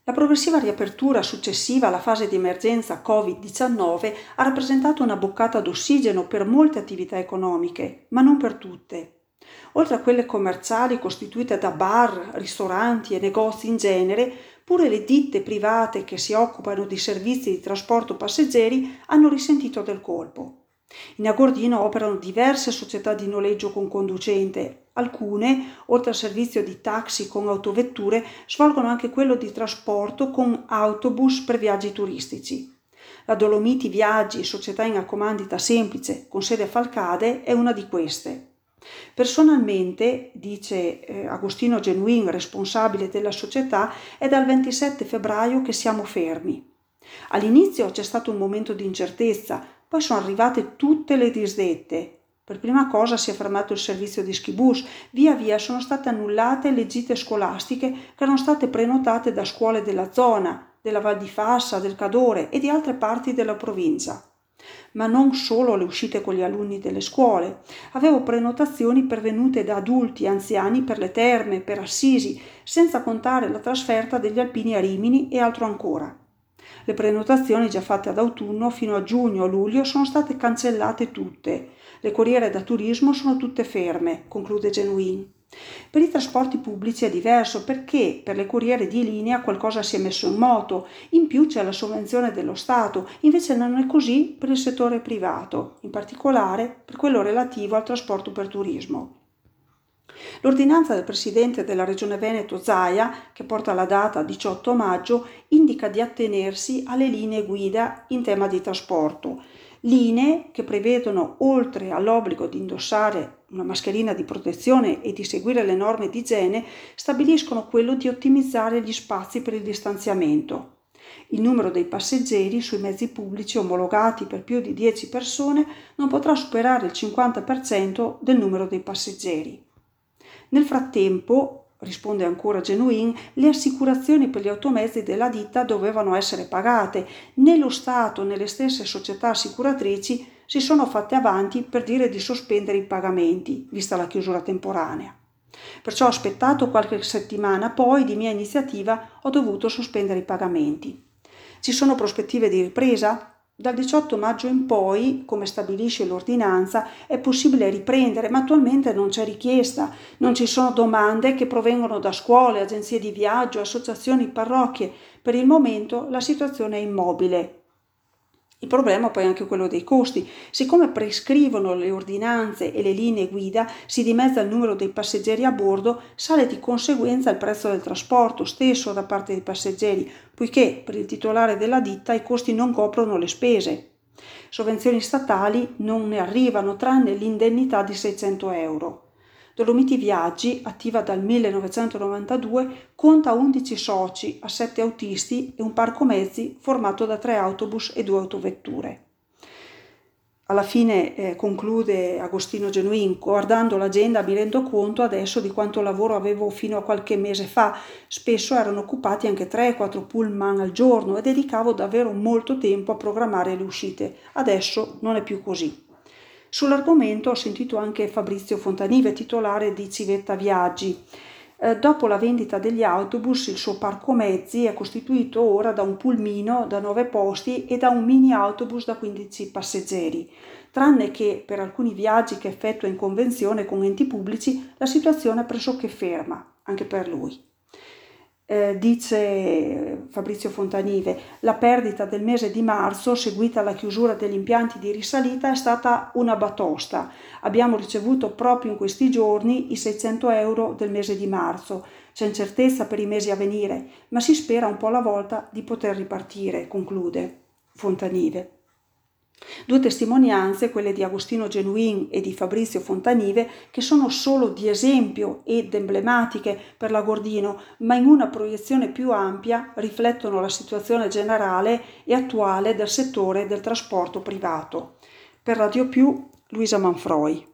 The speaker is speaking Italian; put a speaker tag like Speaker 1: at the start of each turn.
Speaker 1: La progressiva riapertura successiva alla fase di emergenza Covid-19 ha rappresentato una boccata d'ossigeno per molte attività economiche, ma non per tutte. Oltre a quelle commerciali costituite da bar, ristoranti e negozi in genere, pure le ditte private che si occupano di servizi di trasporto passeggeri hanno risentito del colpo. In Agordino operano diverse società di noleggio con conducente. Alcune, oltre al servizio di taxi con autovetture, svolgono anche quello di trasporto con autobus per viaggi turistici. La Dolomiti Viaggi, società in accomandita semplice con sede a Falcade, è una di queste. Personalmente, dice Agostino Genuin, responsabile della società, è dal 27 febbraio che siamo fermi. All'inizio c'è stato un momento di incertezza, poi sono arrivate tutte le disdette. Per prima cosa si è fermato il servizio di schibus, via via sono state annullate le gite scolastiche che erano state prenotate da scuole della zona, della Val di Fassa, del Cadore e di altre parti della provincia. Ma non solo le uscite con gli alunni delle scuole. Avevo prenotazioni pervenute da adulti e anziani per le terme, per Assisi, senza contare la trasferta degli alpini a Rimini e altro ancora. Le prenotazioni già fatte ad autunno fino a giugno o luglio sono state cancellate tutte. Le corriere da turismo sono tutte ferme, conclude Genuin. Per i trasporti pubblici è diverso perché per le corriere di linea qualcosa si è messo in moto, in più c'è la sovvenzione dello Stato, invece non è così per il settore privato, in particolare per quello relativo al trasporto per turismo. L'ordinanza del Presidente della Regione Veneto Zaia, che porta la data 18 maggio, indica di attenersi alle linee guida in tema di trasporto. Linee che prevedono, oltre all'obbligo di indossare una mascherina di protezione e di seguire le norme di igiene, stabiliscono quello di ottimizzare gli spazi per il distanziamento. Il numero dei passeggeri sui mezzi pubblici omologati per più di 10 persone non potrà superare il 50% del numero dei passeggeri. Nel frattempo, risponde ancora Genuin, le assicurazioni per gli automezzi della ditta dovevano essere pagate. Né lo Stato né le stesse società assicuratrici si sono fatte avanti per dire di sospendere i pagamenti, vista la chiusura temporanea. Perciò ho aspettato qualche settimana, poi di mia iniziativa ho dovuto sospendere i pagamenti. Ci sono prospettive di ripresa? Dal 18 maggio in poi, come stabilisce l'ordinanza, è possibile riprendere, ma attualmente non c'è richiesta, non ci sono domande che provengono da scuole, agenzie di viaggio, associazioni, parrocchie. Per il momento la situazione è immobile. Il problema poi è anche quello dei costi. Siccome prescrivono le ordinanze e le linee guida, si dimezza il numero dei passeggeri a bordo, sale di conseguenza il prezzo del trasporto stesso da parte dei passeggeri, poiché per il titolare della ditta i costi non coprono le spese. Sovvenzioni statali non ne arrivano, tranne l'indennità di 600 euro. Dolomiti Viaggi, attiva dal 1992, conta 11 soci, a 7 autisti e un parco mezzi formato da 3 autobus e 2 autovetture. Alla fine conclude Agostino Genuin: guardando l'agenda mi rendo conto adesso di quanto lavoro avevo fino a qualche mese fa. Spesso erano occupati anche 3-4 pullman al giorno e dedicavo davvero molto tempo a programmare le uscite. Adesso non è più così. Sull'argomento ho sentito anche Fabrizio Fontanive, titolare di Civetta Viaggi. Dopo la vendita degli autobus, il suo parco mezzi è costituito ora da un pulmino da 9 posti e da un mini autobus da 15 passeggeri, tranne che per alcuni viaggi che effettua in convenzione con enti pubblici la situazione è pressoché ferma, anche per lui. Dice Fabrizio Fontanive, la perdita del mese di marzo seguita alla chiusura degli impianti di risalita è stata una batosta. Abbiamo ricevuto proprio in questi giorni i 600 euro del mese di marzo. C'è incertezza per i mesi a venire, ma si spera un po' alla volta di poter ripartire, conclude Fontanive. 2 testimonianze, quelle di Agostino Genuin e di Fabrizio Fontanive, che sono solo di esempio ed emblematiche per l'Agordino, ma in una proiezione più ampia riflettono la situazione generale e attuale del settore del trasporto privato. Per Radio Più, Luisa Manfroi.